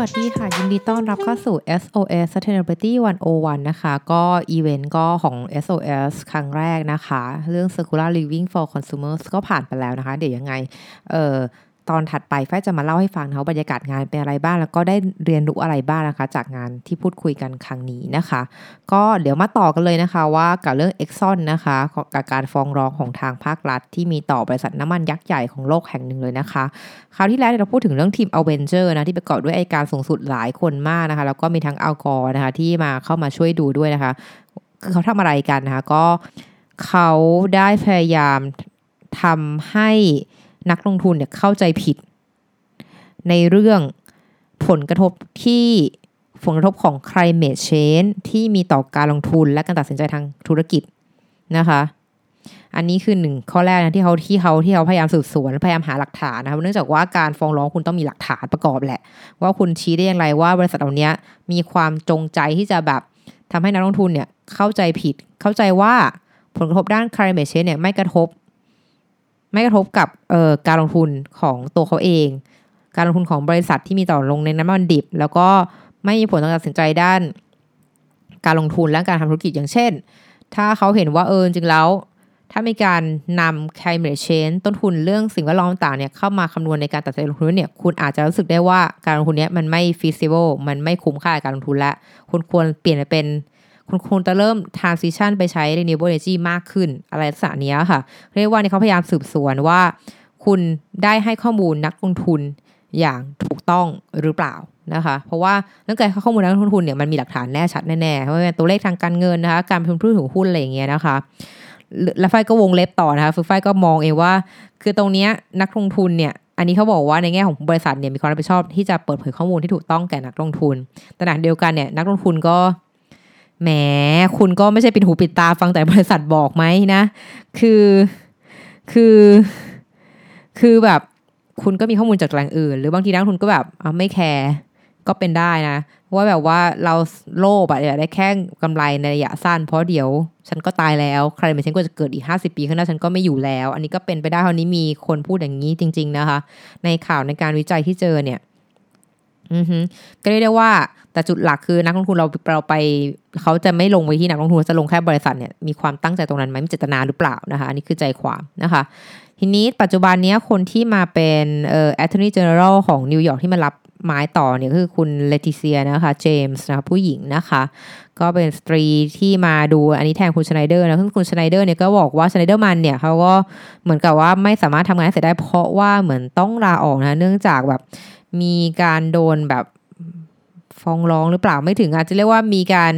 วัสดีค่ะยินดีต้อนรับเข้าสู่ SOS Sustainability 101นะคะก็อีเวนต์ก็ของ SOS ครั้งแรกนะคะเรื่อง Circular Living for Consumers ก็ผ่านไปแล้วนะคะเดี๋ยวยังไงตอนถัดไปฝ้ายจะมาเล่าให้ฟังนะว่าบรรยากาศงานเป็นอะไรบ้างแล้วก็ได้เรียนรู้อะไรบ้างนะคะจากงานที่พูดคุยกันครั้งนี้นะคะก็เดี๋ยวมาต่อกันเลยนะคะว่ากับเรื่อง Exxon นะคะกับการฟ้องร้องของทางภาครัฐที่มีต่อบริษัทน้ำมันยักษ์ใหญ่ของโลกแห่งหนึ่งเลยนะคะคราวที่แล้วเราพูดถึงเรื่องทีม Avenger นะที่ประกอบด้วยอัยการสูงสุดหลายคนมากนะคะแล้วก็มีทั้งอัลกอร์นะคะที่มาเข้ามาช่วยดูด้วยนะคะคือเขาทำอะไรกันนะคะก็เขาได้พยายามทำให้นักลงทุนเนี่ยเข้าใจผิดในเรื่องผลกระทบของ climate change ที่มีต่อการลงทุนและการตัดสินใจทางธุรกิจนะคะอันนี้คือ1ข้อแรกนะที่เขาพยายามสืบสวนพยายามหาหลักฐานนะคะเนื่องจากว่าการฟ้องร้องคุณต้องมีหลักฐานประกอบแหละว่าคุณชี้ได้อย่างไรว่าบริษัทเหล่านี้มีความจงใจที่จะแบบทำให้นักลงทุนเนี่ยเข้าใจผิดเข้าใจว่าผลกระทบด้าน climate change เนี่ยไม่กระทบกับการลงทุนของตัวเขาเองการลงทุนของบริษัทที่มีต่อลงในน้ำมันดิบแล้วก็ไม่มีผลต่อการตัดสินใจด้านการลงทุนและการทำธุรกิจอย่างเช่นถ้าเขาเห็นว่าจริงแล้วถ้ามีการนำ climate change ต้นทุนเรื่องสิ่งแวดล้อมต่างๆเนี่ยเข้ามาคำนวณในการตัดสินใจลงทุนเนี่ยคุณอาจจะรู้สึกได้ว่าการลงทุนเนี้ยมันไม่ feasible มันไม่คุ้มค่าการลงทุนและคุณควรเปลี่ยนเป็นคุณควรจะเริ่ม transition ไปใช้ renewable energy มากขึ้นอะไรลักษณะนี้ค่ะเรียกว่านี่เขาพยายามสืบสวนว่าคุณได้ให้ข้อมูลนักลงทุนอย่างถูกต้องหรือเปล่านะคะเพราะว่าเรื่องการข้อมูลนักลงทุนเนี่ยมันมีหลักฐานแน่ชัดแน่ๆเพราะว่าตัวเลขทางการเงินนะคะการลงทุนถือหุ้นอะไรอย่างเงี้ยนะคะแล้วฝ้ายก็วงเล็บต่อนะคะฝ้ายก็มองเองว่าคือตรงนี้นักลงทุนเนี่ยอันนี้เขาบอกว่าในแง่ของบริษัทเนี่ยมีความรับผิดชอบที่จะเปิดเผยข้อมูลที่ถูกต้องแก่นักลงทุนแต่ขณะเดียวกันเนี่ยนักลงทุนก็แหมคุณก็ไม่ใช่ปิดหูปิดตาฟังแต่บริษัทบอกไหมนะคือแบบคุณก็มีข้อมูลจากแหล่งอื่นหรือบางทีนักลงทุนก็แบบไม่แคร์ก็เป็นได้นะว่าแบบว่าเราโลภอยากได้แค่กำไรในระยะสั้นเพราะเดี๋ยวฉันก็ตายแล้วใครไม่ฉันก็จะเกิดอีก50 ปีข้างหน้าฉันก็ไม่อยู่แล้วอันนี้ก็เป็นไปได้เท่านี้มีคนพูดอย่างนี้จริงๆนะคะในข่าวในการวิจัยที่เจอเนี่ยก็เรียกได้ว่าแต่จุดหลักคือนักลงทุนเราไปเขาจะไม่ลงไปที่นักลงทุนจะลงแค่บริษัทเนี่ยมีความตั้งใจตรงนั้นไหมมีเจตนาหรือเปล่านะคะอันนี้คือใจความนะคะทีนี้ปัจจุบันนี้คนที่มาเป็นAttorney General ของนิวยอร์กที่มารับไม้ต่อเนี่ยคือคุณเลติเซียนะคะเจมส์นะคะผู้หญิงนะคะก็เป็นสตรีที่มาดูอันนี้แทนคุณชไนเดอร์นะซึ่งคุณชไนเดอร์เนี่ยก็บอกว่าชไนเดอร์มันเนี่ยเขาก็เหมือนกับว่าไม่สามารถทำงานเสร็จได้เพราะว่าเหมือนต้องลาออกนะเนื่องจากแบบมีการโดนแบบฟ้องร้องหรือเปล่าไม่ถึงอาจจะเรียกว่า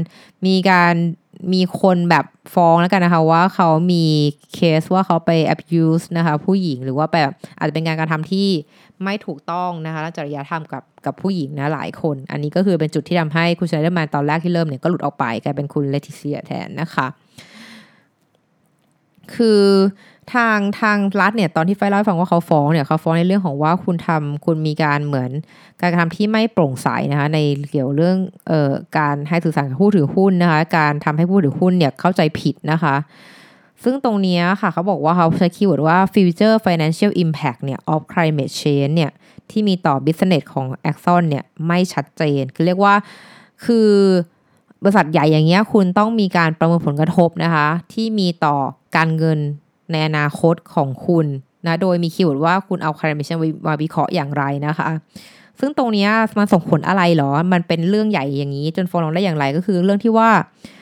มีคนแบบฟ้องแล้วกันนะคะว่าเขามีเคสว่าเขาไป abuse นะคะผู้หญิงหรือว่าแบบอาจจะเป็นการกระทำที่ไม่ถูกต้องนะคะและจริยธรรมกับผู้หญิงนะหลายคนอันนี้ก็คือเป็นจุดที่ทำให้คุณชไนเดอร์แมนตอนแรกที่เริ่มเนี่ยก็หลุดออกไปกลายเป็นคุณเลติเซียแทนนะคะคือทางรัฐเนี่ยตอนที่ไฟเล่าให้ฟังว่าเขาฟ้องในเรื่องของว่าคุณมีการเหมือนการกระทำที่ไม่โปร่งใสนะคะในเกี่ยวเรื่องการให้สื่อสารกับผู้ถือหุ้นนะคะการทำให้ผู้ถือหุ้นเนี่ยเข้าใจผิดนะคะซึ่งตรงนี้ค่ะเขาบอกว่าเขาใช้คีย์เวิร์ดว่า future financial impact เนี่ย of climate change เนี่ยที่มีต่อ business ของ Exxon เนี่ยไม่ชัดเจนคือเรียกว่าคือบริษัทใหญ่อย่างเงี้ยคุณต้องมีการประเมินผลกระทบนะคะที่มีต่อการเงินในอนาคตของคุณนะโดยมีคีย์เวิร์ดว่าคุณเอา climate change มาวิเคราะห์อย่างไรนะคะซึ่งตรงนี้มันส่งผลอะไรหรอมันเป็นเรื่องใหญ่อย่างนี้จนฟ้องร้องได้อย่างไรก็คือเรื่องที่ว่า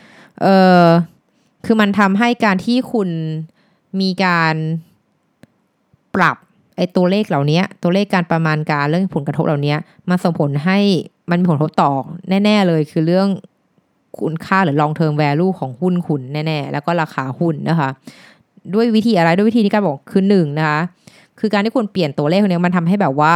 คือมันทำให้การที่คุณมีการปรับไอ้ตัวเลขเหล่านี้ตัวเลขการประมาณการเรื่องผลกระทบเหล่านี้มันส่งผลให้มันมีผลกระทบต่อแน่ๆเลยคือเรื่องคุณค่าหรือ long term value ของหุ้นคุณแน่ๆแล้วก็ราคาหุ้นนะคะด้วยวิธีอะไรด้วยวิธีที่การบอกคือ1นะคะคือการที่คุณเปลี่ยนตัวเลขนี้มันทำให้แบบว่า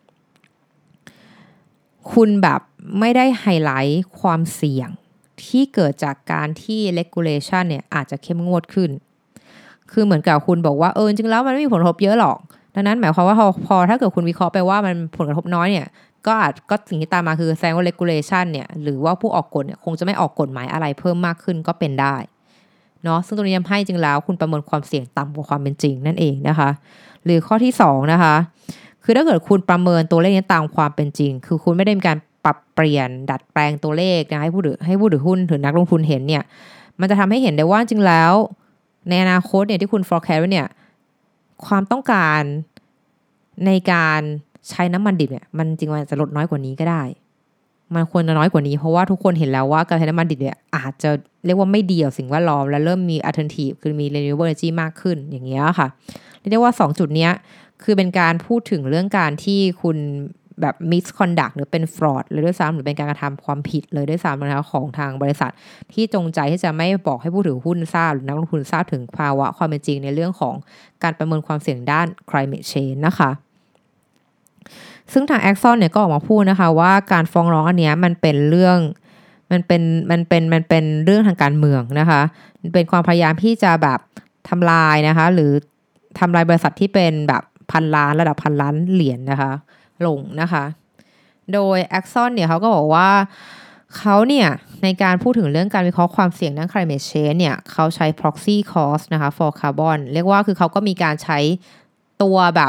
คุณแบบไม่ได้ไฮไลท์ความเสี่ยงที่เกิดจากการที่ regulation เนี่ยอาจจะเข้มงวดขึ้นคือเหมือนกับคุณบอกว่าจริงๆแล้วมันไม่มีผลกระทบเยอะหรอกดังนั้นหมายความว่าพอถ้าเกิดคุณวิเคราะห์ไปว่ามันผลกระทบน้อยเนี่ยก็สิ่งที่ตามมาคือแสดงว่า regulation เนี่ยหรือว่าผู้ออกกฎเนี่ยคงจะไม่ออกกฎหมายอะไรเพิ่มมากขึ้นก็เป็นได้เนาะซึ่งตรงนี้ทำให้จริงแล้วคุณประเมินความเสี่ยงต่ำกว่าความเป็นจริงนั่นเองนะคะหรือข้อที่2นะคะคือถ้าเกิดคุณประเมินตัวเลขนี้ตามความเป็นจริงคือคุณไม่ได้มีการปรับเปลี่ยนดัดแปลงตัวเลขนะให้ผู้ถือหุ้นหรือนักลงทุนเห็นเนี่ยมันจะทำให้เห็นได้ว่าจริงแล้วในอนาคตเนี่ยที่คุณ forecast ไว้เนี่ยความต้องการในการใช้น้ำมันดิบเนี่ยมันจริงมันจะลดน้อยกว่านี้ก็ได้มันควรจะน้อยกว่านี้เพราะว่าทุกคนเห็นแล้วว่าการใช้น้ำมันดิบเนี่ยอาจจะเรียกว่าไม่ดีต่อสิ่งแวดล้อมและเริ่มมี alternative คือมี renewable energy มากขึ้นอย่างเงี้ยค่ะเรียกได้ว่า2จุดเนี้ยคือเป็นการพูดถึงเรื่องการที่คุณแบบ misconduct หรือเป็น fraud เลยด้วยซ้ำหรือเป็นการกระทำความผิดเลยด้วยซ้ำนะคะของทางบริษัทที่จงใจที่จะไม่บอกให้ผู้ถือหุ้นทราบหรือนักลงทุนทราบถึงภาวะความเป็นจริงในเรื่องของการประเมินความเสี่ยงด้าน climate change นะคะซึ่งทาง Exxon เนี่ยก็ออกมาพูดนะคะว่าการฟ้องร้องอันเนี้ยมันเป็นเรื่องมันเป็นเรื่องทางการเมืองนะคะเป็นความพยายามที่จะแบบทำลายนะคะหรือทำลายบริษัทที่เป็นแบบพันล้านระดับพันล้านเหรียญนะคะลงนะคะโดย Exxon เนี่ยเขาก็บอกว่าเขาเนี่ยในการพูดถึงเรื่องการวิเคราะห์ความเสี่ยงด้าน climate change เนี่ยเขาใช้ proxy cost นะคะ for carbon เรียกว่าคือเขาก็มีการใช้ตัวแบบ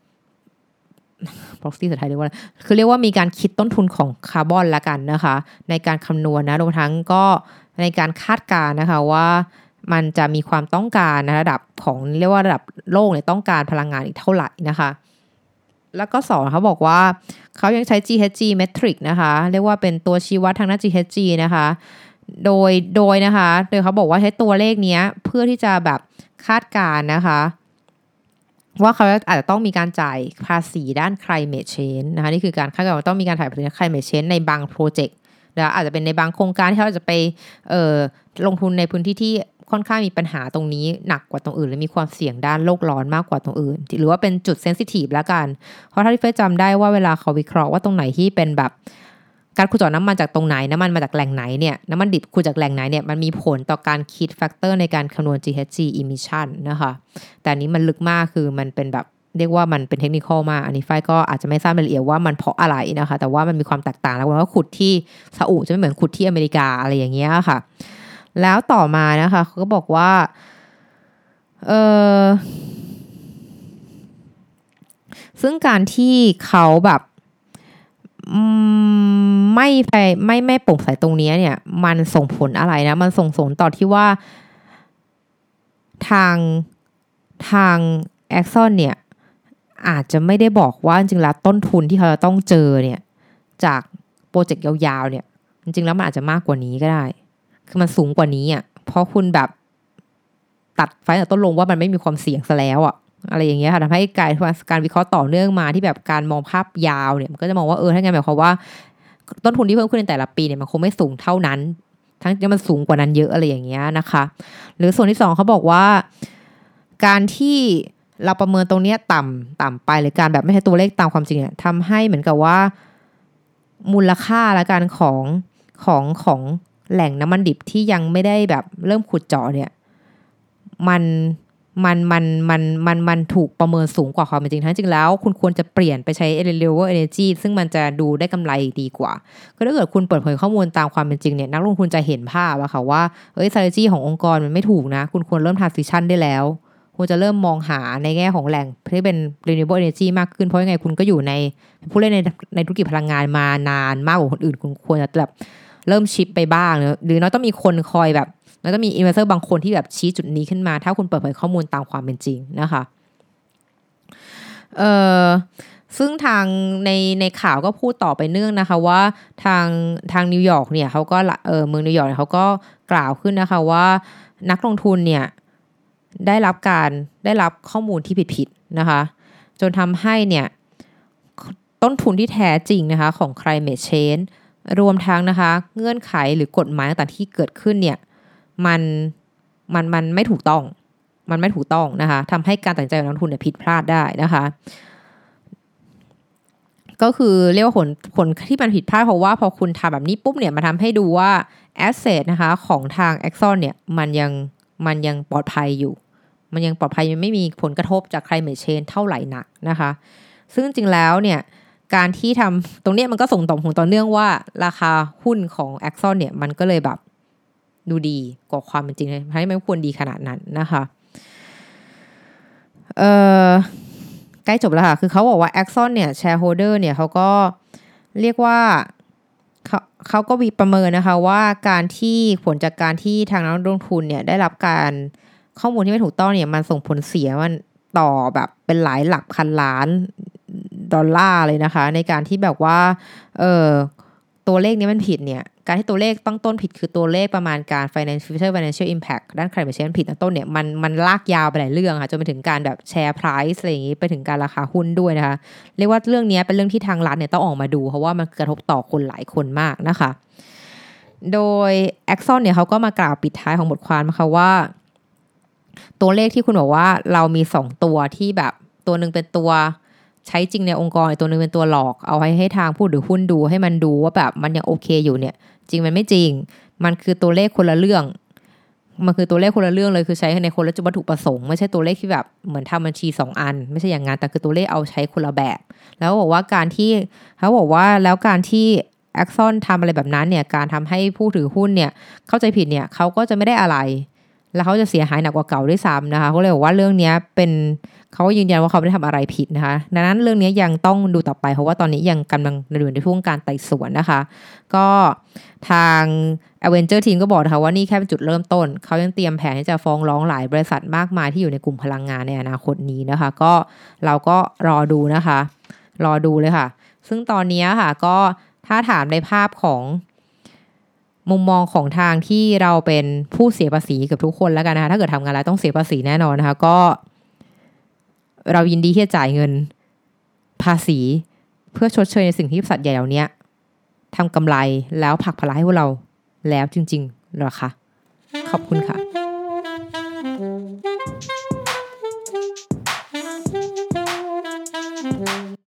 proxy สุดท้ายเรียกว่าคือเรียกว่ามีการคิดต้นทุนของคาร์บอนละกันนะคะในการคำนวณนะรวมทั้งก็ในการคาดการณ์นะคะว่ามันจะมีความต้องการนะระดับของเรียกว่าระดับโลกเนี่ยต้องการพลังงานอีกเท่าไหร่นะคะแล้วก็2เขาบอกว่าเขายังใช้ GHG metric นะคะเรียกว่าเป็นตัวชี้วัดทางด้าน GHG นะคะโดยนะคะโดยเขาบอกว่าใช้ตัวเลขนี้เพื่อที่จะแบบคาดการณ์นะคะว่าเขาอาจจะต้องมีการจ่ายภาษีด้าน climate change นะคะนี่คือการคาดการณ์ว่าต้องมีการจ่ายภาษีด้าน climate change ในบางโปรเจกต์นะอาจจะเป็นในบางโครงการที่เขาจะไปลงทุนในพื้นที่ที่ค่อนข้างมีปัญหาตรงนี้หนักกว่าตรงอื่นและมีความเสี่ยงด้านโลกร้อนมากกว่าตรงอื่นหรือว่าเป็นจุดเซนซิทีฟแล้วกันเพราะถ้าที่เฟยจำได้ว่าเวลาเขาวิเคราะห์ว่าตรงไหนที่เป็นแบบการขุดเจาะน้ำมันจากตรงไหนน้ำมันมาจากแหล่งไหนเนี่ยน้ำมันดิบขุดจากแหล่งไหนเนี่ยมันมีผลต่อการคิดแฟกเตอร์ในการคำนวณ GHG emission นะคะแต่อันนี้มันลึกมากคือมันเป็นแบบเรียกว่ามันเป็นเทคนิคมากอันนี้ฝ้ายก็อาจจะไม่ทราบรายละเอียดว่ามันเพราะอะไรนะคะแต่ว่ามันมีความแตกต่างแล้วว่าขุดที่ซาอุจะไม่เหมือนขุดที่อเมริกาอะไรอย่างเงี้ยค่ะแล้วต่อมานะคะเขาก็บอกว่าซึ่งการที่เขาแบบไม่โปร่งใสตรงนี้เนี่ยมันส่งผลอะไรนะมันส่งผลต่อที่ว่าทาง Exxon เนี่ยอาจจะไม่ได้บอกว่าจริงๆแล้วต้นทุนที่เขาจะต้องเจอเนี่ยจากโปรเจกต์ยาวๆเนี่ยจริงๆแล้วมันอาจจะมากกว่านี้ก็ได้คือมันสูงกว่านี้อ่ะเพราะคุณแบบตัดไฟแต่ต้นลงว่ามันไม่มีความเสี่ยงซะแล้วอ่ะอะไรอย่างเงี้ยค่ะทำให้การวิเคราะห์ต่อเนื่องมาที่แบบการมองภาพยาวเนี่ยมันก็จะมองว่าถ้างั้นหมายความว่าต้นทุนที่เพิ่มขึ้นในแต่ละปีเนี่ยมันคงไม่สูงเท่านั้นทั้งที่มันสูงกว่านั้นเยอะอะไรอย่างเงี้ยนะคะหรือส่วนที่2เขาบอกว่าการที่เราประเมินตรงนี้ต่ำไปหรือการแบบไม่ใช่ตัวเลขตามความจริงเนี่ยทำให้เหมือนกับว่ามูลค่าและการของแหล่งน้ำมันดิบที่ยังไม่ได้แบบเริ่มขุดเจาะเนี่ยมันถูกประเมินสูงกว่าความเป็นจริงทั้งจริงแล้วคุณควรจะเปลี่ยนไปใช้ renewable energy ซึ่งมันจะดูได้กำไรดีกว่าก็ถ้าเกิดคุณเปิดเผยข้อมูลตามความเป็นจริงเนี่ยนักลงทุนจะเห็นภาพอะค่ะว่าstrategy ขององค์กรมันไม่ถูกนะคุณควรเริ่ม transition ได้แล้วควรจะเริ่มมองหาในแง่ของแหล่งที่เป็น renewable energy มากขึ้นเพราะยังไงคุณก็อยู่ในผู้เล่นในธุรกิจพลังงานมานานมากกว่าคนอื่นคุณควรจะแบบเริ่มชิปไปบ้างหรือน้อยต้องมีคนคอยแบบแล้วก็มีอินเวสเตอร์บางคนที่แบบชี้จุดนี้ขึ้นมาถ้าคุณเปิดเผยข้อมูลตามความเป็นจริงนะคะซึ่งทางในข่าวก็พูดต่อไปเนื่องนะคะว่าทางนิวยอร์กเนี่ยเขาก็เมืองนิวยอร์กเขาก็กล่าวขึ้นนะคะว่านักลงทุนเนี่ยได้รับข้อมูลที่ผิดนะคะจนทำให้เนี่ยต้นทุนที่แท้จริงนะคะของ climate change รวมทั้งนะคะเงื่อนไขหรือกฎหมายต่างๆที่เกิดขึ้นเนี่ยมันไม่ถูกต้องนะคะทำให้การตัดสินใจของนักลงทุนเนี่ยผิดพลาดได้นะคะก็คือเรียกว่าผลที่มันผิดพลาดเพราะว่าพอคุณทำแบบนี้ปุ๊บเนี่ยมาทำให้ดูว่า asset นะคะของทาง Exxon เนี่ยมันยังปลอดภัยอยู่มันยังปลอดภัยยังไม่มีผลกระทบจาก climate change เท่าไหร่นักนะคะซึ่งจริงแล้วเนี่ยการที่ทำตรงนี้มันก็ส่งผลต่อเนื่องว่าราคาหุ้นของ Exxon เนี่ยมันก็เลยแบบดูดีกว่าความเป็นจริงเลยให้ไม่ควรดีขนาดนั้นนะคะใกล้จบแล้วค่ะคือเขาบอกว่า Exxon เนี่ย shareholder เนี่ยเขาก็เรียกว่าเขาก็มีประเมินนะคะว่าการที่ผลจากการที่ทางนักลงทุนเนี่ยได้รับการข้อมูลที่ไม่ถูกต้องเนี่ยมันส่งผลเสียมันต่อแบบเป็นหลายหลักพันล้านดอลลาร์เลยนะคะในการที่แบบว่าตัวเลขนี้มันผิดเนี่ยการที่ตัวเลขตั้งต้นผิดคือตัวเลขประมาณการ financial impact ด้าน climate change ผิดตั้งต้นเนี่ยมันลากยาวไปหลายเรื่องค่ะจนไปถึงการแบบแชร์ price อะไรอย่างงี้ไปถึงการราคาหุ้นด้วยนะคะเรียกว่าเรื่องนี้เป็นเรื่องที่ทางรัฐเนี่ยต้องออกมาดูเพราะว่ามันกระทบต่อคนหลายคนมากนะคะโดย Exxon เนี่ยเขาก็มากล่าวปิดท้ายของบทความนะคะว่าตัวเลขที่คุณบอกว่าเรามี2ตัวที่แบบตัวนึงเป็นตัวใช้จริงในองค์กรตัวนึงเป็นตัวหลอกเอาให้ทางผู้ถือหุ้นดูให้มันดูว่าแบบมันยังโอเคอยู่เนี่ยจริงมันไม่จริงมันคือตัวเลขคนละเรื่องมันคือตัวเลขคนละเรื่องเลยคือใช้ในคนละจุดวัตถุประสงค์ไม่ใช่ตัวเลขที่แบบเหมือนทำบัญชี2อันไม่ใช่อย่างนั้นแต่คือตัวเลขเอาใช้คนละแบบแล้วบอกว่าการที่เขาบอกว่าแล้วการที่ Exxon ทำอะไรแบบนั้นเนี่ยการทำให้ผู้ถือหุ้นเนี่ยเข้าใจผิดเนี่ยเขาก็จะไม่ได้อะไรแล้วเขาจะเสียหายหนักกว่าเก่าด้วยซ้ำนะคะเขาเลยบอกว่าเรื่องนี้เป็นเขายืนยันว่าเขาไม่ได้ทำอะไรผิดนะคะดังนั้นเรื่องนี้ยังต้องดูต่อไปเพราะว่าตอนนี้ยังกำลังอยู่ในช่วงการไต่สวนนะคะก็ทาง Avenger Team ก็บอกนะคะว่านี่แค่เป็นจุดเริ่มต้นเขายังเตรียมแผนที่จะฟ้องร้องหลายบริษัทมากมายที่อยู่ในกลุ่มพลังงานในอนาคตนี้นะคะก็เราก็รอดูนะคะรอดูเลยค่ะซึ่งตอนนี้ค่ะก็ถ้าถามในภาพของมุมมองของทางที่เราเป็นผู้เสียภาษีกับทุกคนแล้วกันนะคะถ้าเกิดทำงานแล้วต้องเสียภาษีแน่นอนนะคะก็เรายินดีที่จะจ่ายเงินภาษีเพื่อชดเชยในสิ่งที่บริษัทใหญ่เหล่านี้ทำกำไรแล้วผลักภาระให้พวกเราแล้วจริงๆเหรอคะขอบคุณค่ะ